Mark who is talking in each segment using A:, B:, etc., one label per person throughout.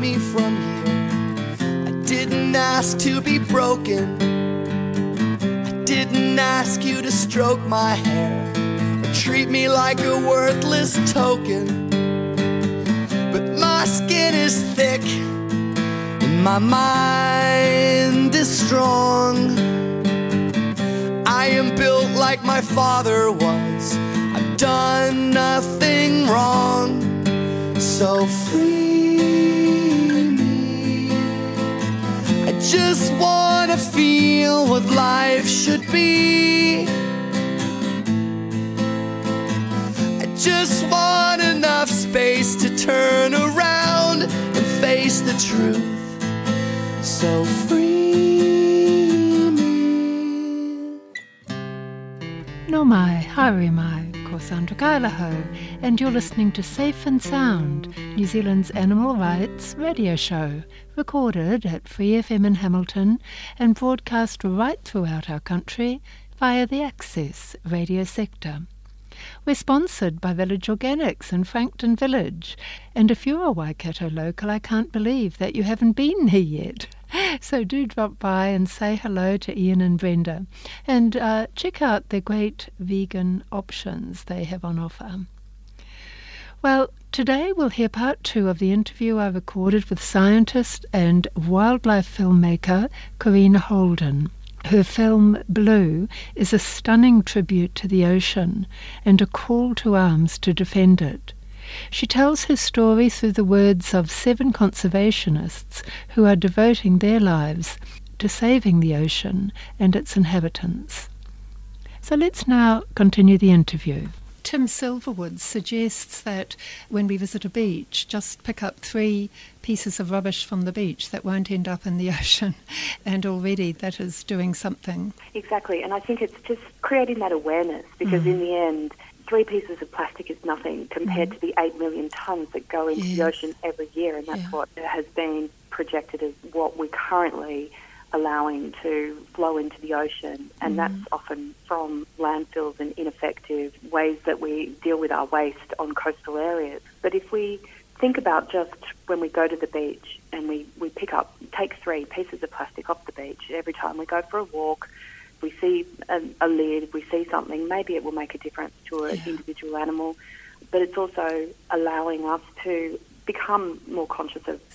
A: me from here. I didn't ask to be broken. I didn't ask you to stroke my hair or treat me like a worthless token. But my skin is thick and my mind is strong. I am built like my father was. I've done nothing wrong. So free me. I just wanna feel what life should be. I just want enough space to turn around and face the truth. So free me.
B: No mai, haere mai, ko Sandra Kailaho, and you're listening to Safe and Sound, New Zealand's animal rights radio show, recorded at Free FM in Hamilton and broadcast right throughout our country via the Access radio sector. We're sponsored by Village Organics in Frankton Village, and if you're a Waikato local, I can't believe that you haven't been here yet. So do drop by and say hello to Ian and Brenda, and check out the great vegan options they have on offer. Well, today we'll hear part 2 of the interview I recorded with scientist and wildlife filmmaker Corrina Holden. Her film Blue is a stunning tribute to the ocean and a call to arms to defend it. She tells her story through the words of 7 conservationists who are devoting their lives to saving the ocean and its inhabitants. So let's now continue the interview. Tim Silverwood suggests that when we visit a beach, just pick up 3 pieces of rubbish from the beach that won't end up in the ocean, and already that is doing something.
C: Exactly, and I think it's just creating that awareness, because in the end, 3 pieces of plastic is nothing compared to the 8 million tonnes that go into the ocean every year, and that's what has been projected as what we're currently allowing to flow into the ocean, and that's often from landfills and ineffective ways that we deal with our waste on coastal areas. But if we think about just when we go to the beach and we take 3 pieces of plastic off the beach every time we go for a walk, we see a lid, we see something, maybe it will make a difference to an individual animal, but it's also allowing us to become more conscious of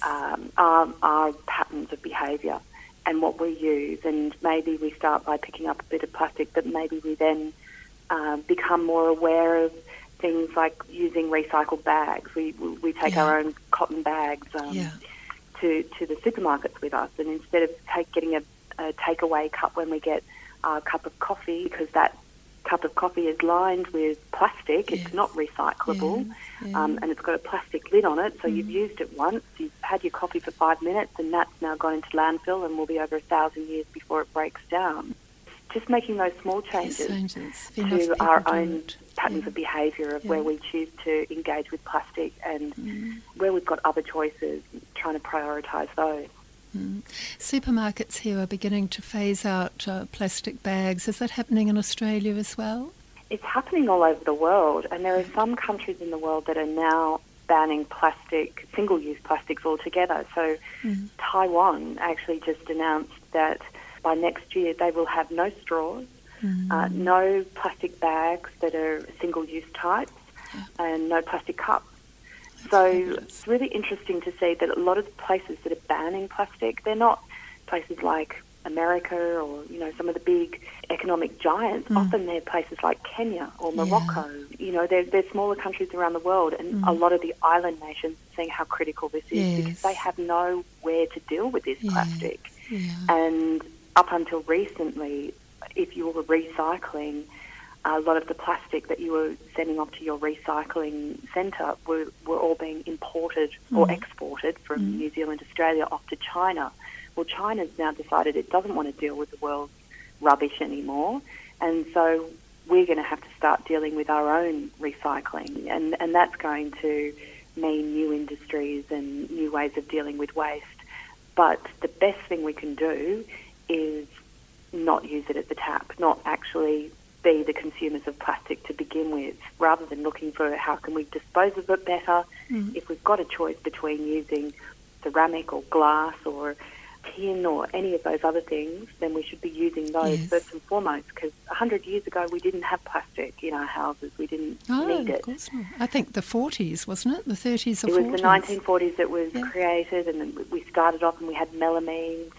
C: our patterns of behaviour and what we use. And maybe we start by picking up a bit of plastic, but maybe we then become more aware of things like using recycled bags. We take our own cotton bags to the supermarkets with us, and instead of getting a takeaway cup when we get our cup of coffee, because that cup of coffee is lined with plastic, it's not recyclable, and it's got a plastic lid on it, so you've used it once, you've had your coffee for 5 minutes, and that's now gone into landfill and will be over 1,000 years before it breaks down. Just making those small changes to our own patterns of behaviour of where we choose to engage with plastic and where we've got other choices, trying to prioritise those.
B: Supermarkets here are beginning to phase out plastic bags. Is that happening in Australia as well?
C: It's happening all over the world, and there are some countries in the world that are now banning plastic, single-use plastics altogether. So Taiwan actually just announced that by next year they will have no straws, no plastic bags that are single-use types, and no plastic cups. So it's really interesting to see that a lot of the places that are banning plastic, they're not places like America or, some of the big economic giants. Often they're places like Kenya or Morocco. They're smaller countries around the world, and a lot of the island nations are seeing how critical this is because they have nowhere to deal with this plastic. And up until recently, if you were recycling, a lot of the plastic that you were sending off to your recycling centre were all being imported or exported from New Zealand, Australia, off to China. Well, China's now decided it doesn't want to deal with the world's rubbish anymore, and so we're going to have to start dealing with our own recycling, and that's going to mean new industries and new ways of dealing with waste. But the best thing we can do is not use it at the tap, not actually be the consumers of plastic to begin with, rather than looking for how can we dispose of it better. If we've got a choice between using ceramic or glass or tin or any of those other things, then we should be using those first and foremost, because 100 years ago we didn't have plastic in our houses. We didn't need it.
B: Of course not. I think the 40s, wasn't it? The 30s or 40s?
C: It was the 1940s that was created, and then we started off and we had melamines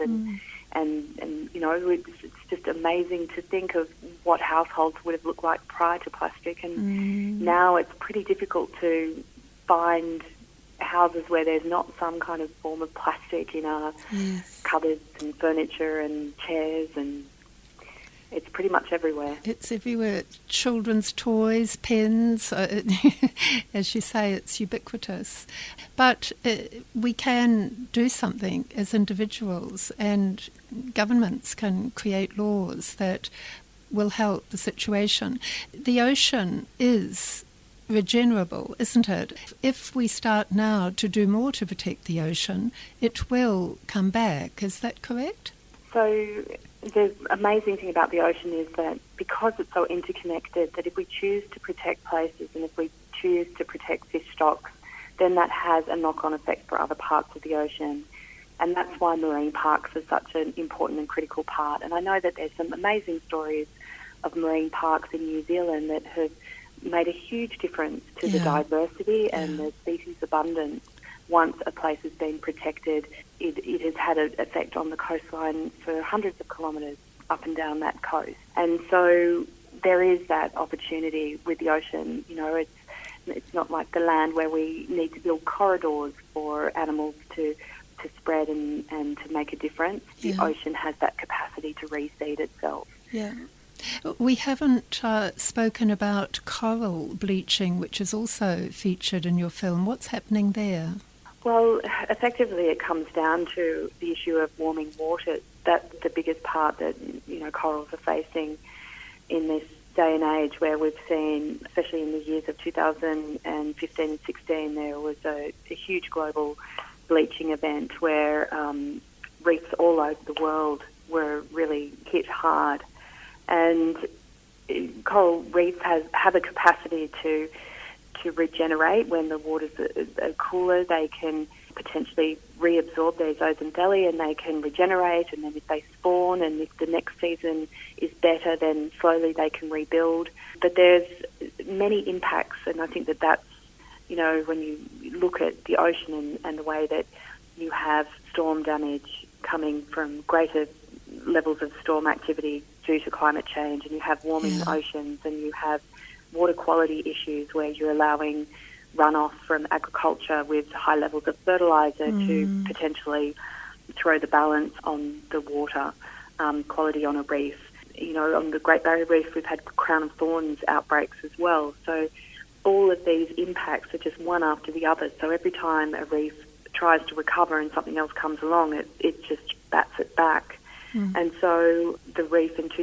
C: and you know, it's just amazing to think of what households would have looked like prior to plastic, and now it's pretty difficult to find houses where there's not some kind of form of plastic in our cupboards and furniture and chairs, and it's pretty much everywhere.
B: It's everywhere. Children's toys, pens, as you say, it's ubiquitous. But we can do something as individuals, and governments can create laws that will help the situation. The ocean is regenerable, isn't it? If we start now to do more to protect the ocean, it will come back. Is that correct?
C: So the amazing thing about the ocean is that because it's so interconnected, that if we choose to protect places and if we choose to protect fish stocks, then that has a knock-on effect for other parts of the ocean. And that's why marine parks are such an important and critical part. And I know that there's some amazing stories of marine parks in New Zealand that have made a huge difference to the diversity and the species abundance. Once a place has been protected, it has had an effect on the coastline for hundreds of kilometres up and down that coast. And so there is that opportunity with the ocean. You know, it's not like the land where we need to build corridors for animals to spread and to make a difference. The ocean has that capacity to reseed itself.
B: Yeah. We haven't spoken about coral bleaching, which is also featured in your film. What's happening there?
C: Well, effectively it comes down to the issue of warming waters. That's the biggest part that, you know, corals are facing in this day and age, where we've seen, especially in the years of 2015 and 16, there was a huge global bleaching event where reefs all over the world were really hit hard. And coral reefs have a capacity to regenerate. When the waters are cooler, they can potentially reabsorb their zooxanthellae and they can regenerate, and then if they spawn and if the next season is better, then slowly they can rebuild. But there's many impacts, and I think that's, you know, when you look at the ocean and the way that you have storm damage coming from greater levels of storm activity due to climate change, and you have warming oceans, and you have water quality issues where you're allowing runoff from agriculture with high levels of fertiliser to potentially throw the balance on the water quality on a reef. You know, on the Great Barrier Reef, we've had crown of thorns outbreaks as well. So all of these impacts are just one after the other. So every time a reef tries to recover and something else comes along, it just bats it back. And so the reef in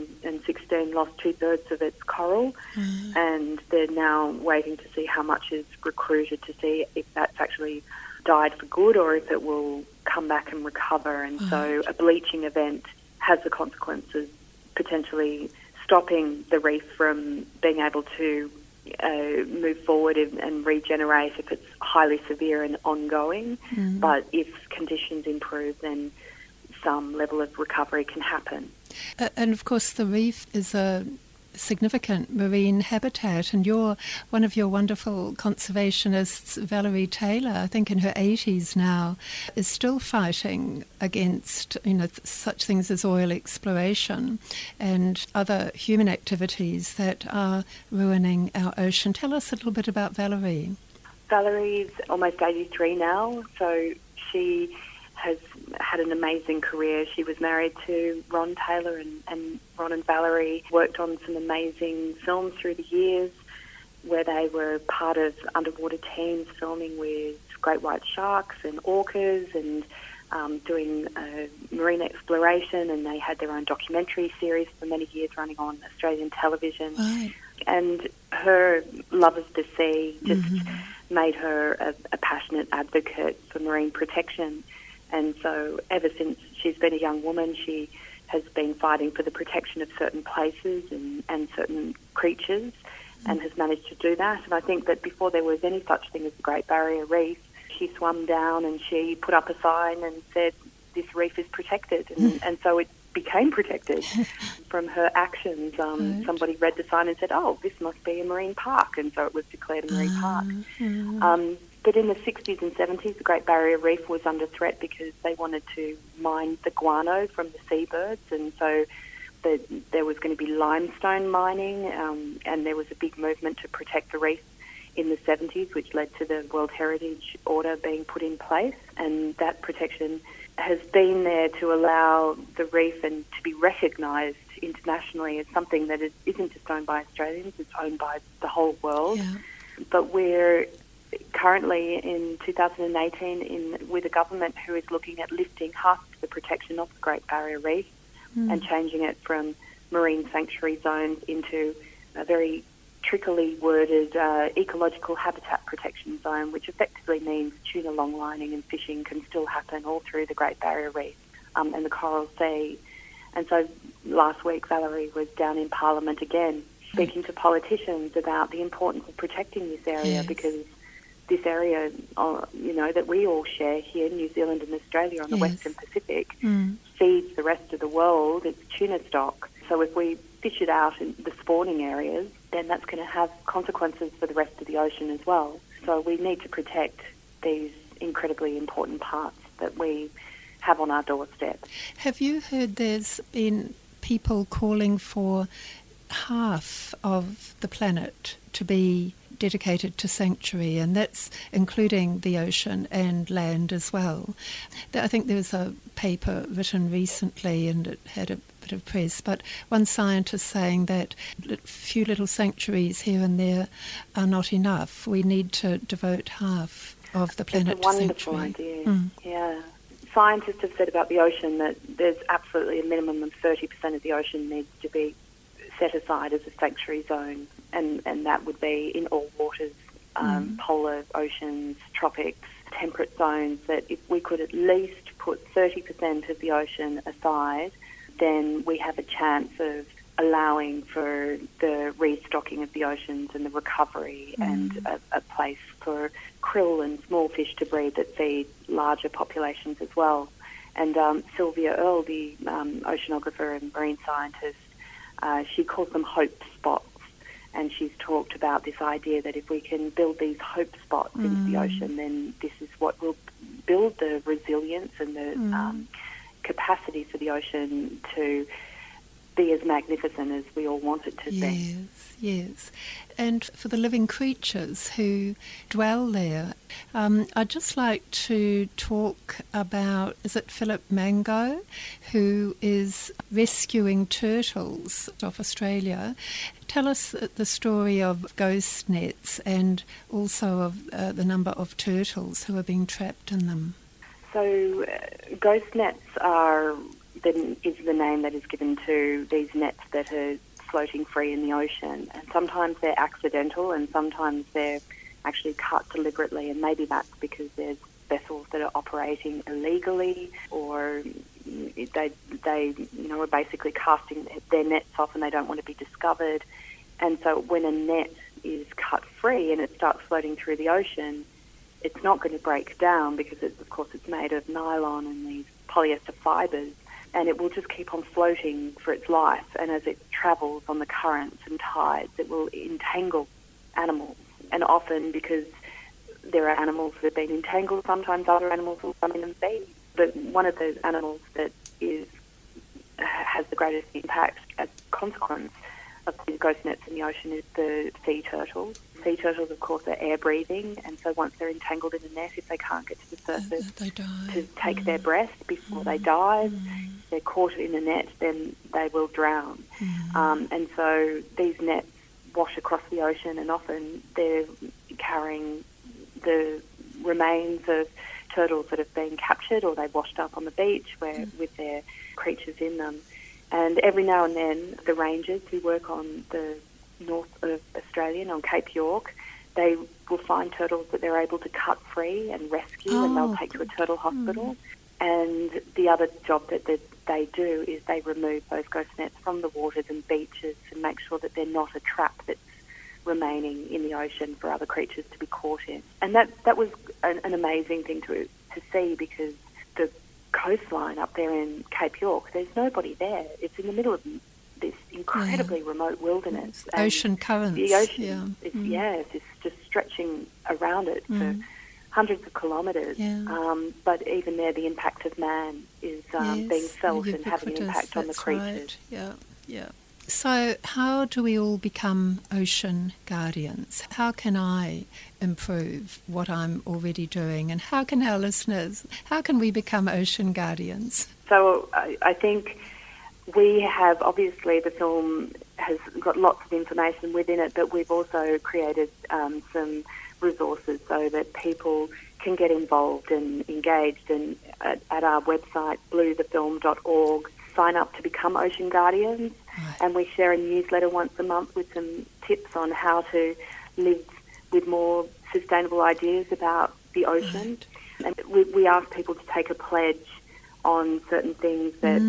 C: 2016 lost 2/3 of its coral, and they're now waiting to see how much is recruited to see if that's actually died for good or if it will come back and recover. And so a bleaching event has the consequences potentially stopping the reef from being able to move forward and regenerate if it's highly severe and ongoing. But if conditions improve, then some level of recovery can happen.
B: And of course the reef is a significant marine habitat, and one of your wonderful conservationists, Valerie Taylor, I think in her 80s now, is still fighting against, you know, such things as oil exploration and other human activities that are ruining our ocean. Tell us a little bit about Valerie.
C: Valerie's almost 83 now, so she has had an amazing career. She was married to Ron Taylor, and Ron and Valerie worked on some amazing films through the years where they were part of underwater teams filming with great white sharks and orcas and doing marine exploration, and they had their own documentary series for many years running on Australian television.
B: Right.
C: And her love of the sea just made her a passionate advocate for marine protection. And so ever since she's been a young woman, she has been fighting for the protection of certain places and certain creatures and has managed to do that. And I think that before there was any such thing as the Great Barrier Reef, she swam down and she put up a sign and said, "This reef is protected," and so it became protected from her actions. Somebody read the sign and said, "Oh, this must be a marine park," and so it was declared a marine park. But in the 60s and 70s, the Great Barrier Reef was under threat because they wanted to mine the guano from the seabirds, and so there was going to be limestone mining, and there was a big movement to protect the reef in the 70s, which led to the World Heritage Order being put in place, and that protection has been there to allow the reef and to be recognised internationally as something that isn't just owned by Australians, it's owned by the whole world.
B: Yeah.
C: But we're currently in 2018 with a government who is looking at lifting half of the protection of the Great Barrier Reef and changing it from marine sanctuary zones into a very trickily worded ecological habitat protection zone, which effectively means tuna longlining and fishing can still happen all through the Great Barrier Reef and the Coral Sea. And so last week Valerie was down in Parliament again speaking to politicians about the importance of protecting this area, because this area, that we all share here, New Zealand and Australia on the Western Pacific, feeds the rest of the world. It's tuna stock. So if we fish it out in the spawning areas, then that's going to have consequences for the rest of the ocean as well. So we need to protect these incredibly important parts that we have on our doorstep.
B: Have you heard there's been people calling for half of the planet to be dedicated to sanctuary, and that's including the ocean and land as well? I think there was a paper written recently and it had a bit of press, but one scientist saying that a few little sanctuaries here and there are not enough. We need to devote half of the planet to sanctuary.
C: It's a wonderful idea. Yeah. Scientists have said about the ocean that there's absolutely a minimum of 30% of the ocean needs to be set aside as a sanctuary zone, and that would be in all waters, polar oceans, tropics, temperate zones, that if we could at least put 30% of the ocean aside, then we have a chance of allowing for the restocking of the oceans and the recovery and a place for krill and small fish to breed that feed larger populations as well. And Sylvia Earle, the oceanographer and marine scientist, she calls them hope spots, and she's talked about this idea that if we can build these hope spots into the ocean, then this is what will build the resilience and the capacity for the ocean to be as magnificent as we all want it to be.
B: Yes. And for the living creatures who dwell there, I'd just like to talk about, is it Philip Mango, who is rescuing turtles off Australia. Tell us the story of ghost nets and also of the number of turtles who are being trapped in them. So
C: ghost nets is the name that is given to these nets that are floating free in the ocean. And sometimes they're accidental and sometimes they're actually cut deliberately, and maybe that's because there's vessels that are operating illegally, or they are basically casting their nets off and they don't want to be discovered. And so when a net is cut free and it starts floating through the ocean, it's not going to break down because, of course, it's made of nylon and these polyester fibres, and it will just keep on floating for its life. And as it travels on the currents and tides, it will entangle animals. And often, because there are animals that have been entangled, sometimes other animals will come in and feed. But one of those animals that has the greatest impact as a consequence of these ghost nets in the ocean is the sea turtles. Sea turtles, of course, are air-breathing, and so once they're entangled in a net, if they can't get to the surface to take their breath before they dive, if they're caught in a net, then they will drown. And so these nets wash across the ocean, and often they're carrying the remains of turtles that have been captured, or they've washed up on the beach with their creatures in them. And every now and then, the rangers who work on the north of Australia and on Cape York, they will find turtles that they're able to cut free and rescue, and they'll take to a turtle hospital. And the other job that they do is they remove those ghost nets from the waters and beaches and make sure that they're not a trap that's remaining in the ocean for other creatures to be caught in. And that was an amazing thing to see, because the coastline up there in Cape York, there's nobody there. It's in the middle of this incredibly remote wilderness.
B: Ocean currents.
C: The ocean is just stretching around it for hundreds of kilometres. But even there, the impact of man is being felt and having an impact on the creatures.
B: Right. Yeah. So how do we all become ocean guardians? How can I improve what I'm already doing? And how can our listeners, how can we become ocean guardians?
C: So I think we have, obviously the film has got lots of information within it, but we've also created some resources so that people can get involved and engaged. And at our website, bluethefilm.org, sign up to become ocean guardians. Right. And we share a newsletter once a month with some tips on how to live with more sustainable ideas about the ocean. Right. And we ask people to take a pledge on certain things that,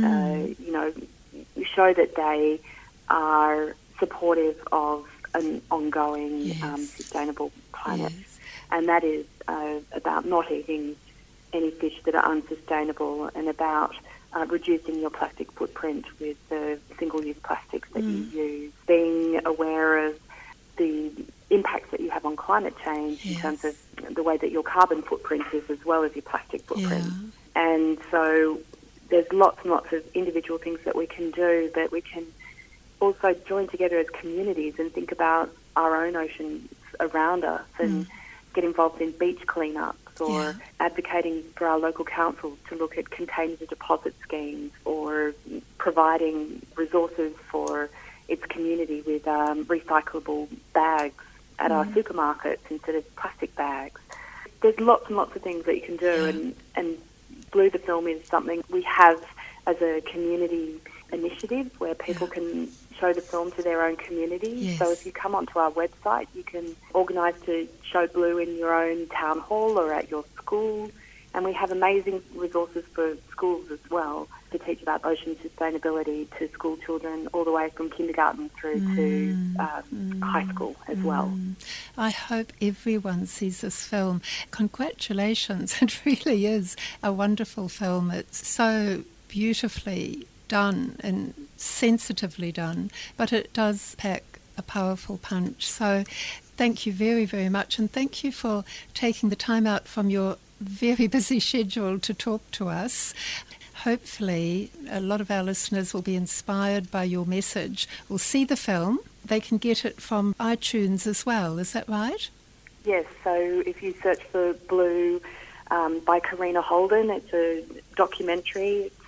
C: show that they are supportive of an ongoing sustainable planet. Yes. And that is about not eating any fish that are unsustainable, and about reducing your plastic footprint with the single-use plastics that you use, being aware of the impacts that you have on climate change in terms of the way that your carbon footprint is, as well as your plastic footprint. Yeah. And so there's lots and lots of individual things that we can do, but we can also join together as communities and think about our own oceans around us and get involved in beach cleanups, or advocating for our local council to look at container deposit schemes, or providing resources for its community with recyclable bags at our supermarkets instead of plastic bags. There's lots and lots of things that you can do, and Blue the Film is something we have as a community initiative where people can show the film to their own community. Yes. So if you come onto our website, you can organise to show Blue in your own town hall or at your school. And we have amazing resources for schools as well to teach about ocean sustainability to school children, all the way from kindergarten through to high school as well.
B: I hope everyone sees this film. Congratulations. It really is a wonderful film. It's so beautifully done and sensitively done, but it does pack a powerful punch. So thank you very, very much, and thank you for taking the time out from your very busy schedule to talk to us. Hopefully a lot of our listeners will be inspired by your message, will see the film. They can get it from iTunes as well, is that right?
C: Yes, so if you search for Blue by Karina Holden, it's a documentary. It's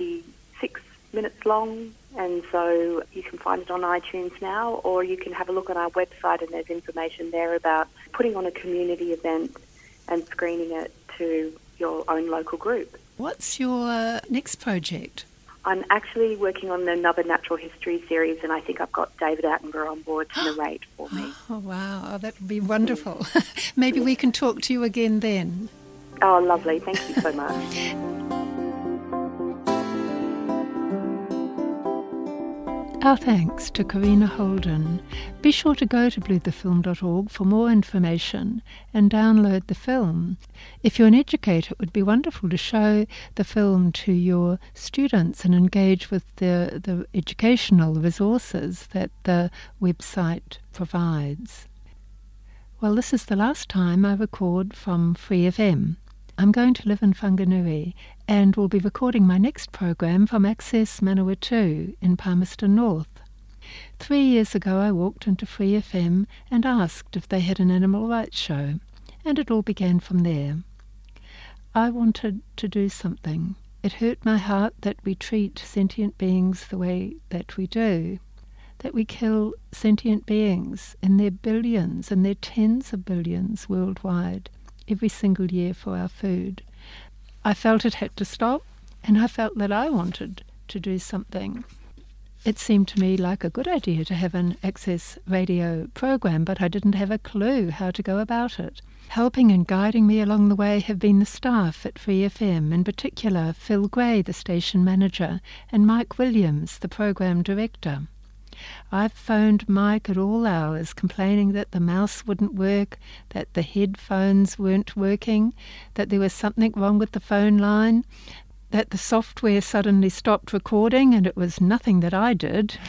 C: 86 minutes long, and so you can find it on iTunes now, or you can have a look on our website, and there's information there about putting on a community event and screening it to your own local group. What's your next project? I'm actually working on another natural history series, and I think I've got David Attenborough on board to narrate for me. Oh, wow. Oh, that would be wonderful. Maybe we can talk to you again then. Oh, lovely. Thank you so much.
B: Our thanks to Karina Holden. Be sure to go to bluethefilm.org for more information and download the film. If you're an educator, it would be wonderful to show the film to your students and engage with the educational resources that the website provides. Well, this is the last time I record from Free FM. I'm going to live in Whanganui and will be recording my next program from Access Manawatu in Palmerston North. 3 years ago I walked into Free FM and asked if they had an animal rights show, and it all began from there. I wanted to do something. It hurt my heart that we treat sentient beings the way that we do, that we kill sentient beings in their billions and their tens of billions worldwide every single year for our food. I felt it had to stop, and I felt that I wanted to do something. It seemed to me like a good idea to have an Access radio program, but I didn't have a clue how to go about it. Helping and guiding me along the way have been the staff at Free FM, in particular Phil Gray, the station manager, and Mike Williams, the program director. I've phoned Mike at all hours complaining that the mouse wouldn't work, that the headphones weren't working, that there was something wrong with the phone line, that the software suddenly stopped recording, and it was nothing that I did.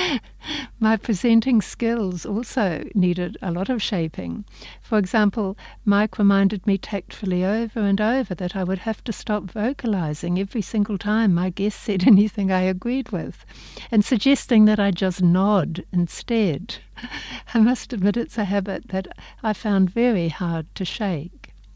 B: My presenting skills also needed a lot of shaping. For example, Mike reminded me tactfully over and over that I would have to stop vocalizing every single time my guest said anything I agreed with, and suggesting that I just nod instead. I must admit it's a habit that I found very hard to shake.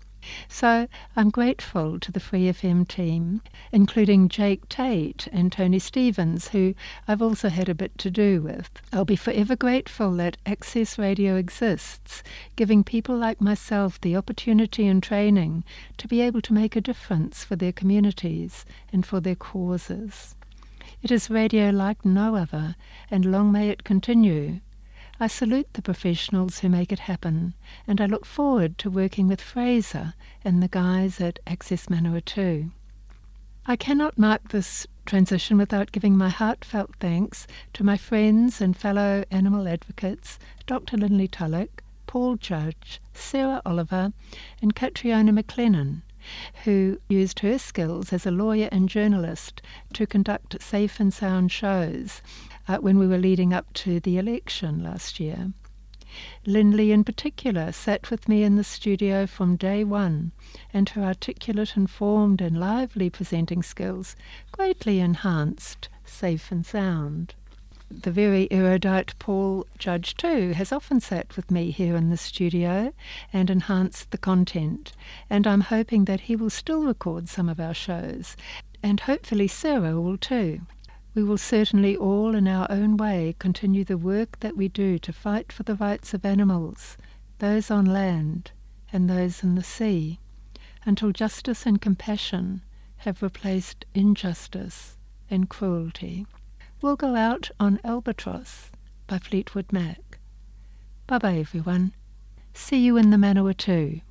B: So I'm grateful to the Free FM team, including Jake Tate and Tony Stevens, who I've also had a bit to do with. I'll be forever grateful that Access Radio exists, giving people like myself the opportunity and training to be able to make a difference for their communities and for their causes. It is radio like no other, and long may it continue. I salute the professionals who make it happen, and I look forward to working with Fraser and the guys at Access Manawatu. I cannot mark this transition without giving my heartfelt thanks to my friends and fellow animal advocates, Dr. Lindley Tulloch, Paul Judge, Sarah Oliver, and Catriona McLennan, who used her skills as a lawyer and journalist to conduct safe and sound shows when we were leading up to the election last year. Lindley in particular sat with me in the studio from day one, and her articulate, informed and lively presenting skills greatly enhanced Safe and Sound. The very erudite Paul Judge too has often sat with me here in the studio and enhanced the content, and I'm hoping that he will still record some of our shows, and hopefully Sarah will too. We will certainly all in our own way continue the work that we do to fight for the rights of animals, those on land and those in the sea, until justice and compassion have replaced injustice and cruelty. We'll go out on Albatross by Fleetwood Mac. Bye-bye everyone. See you in the Manawatu.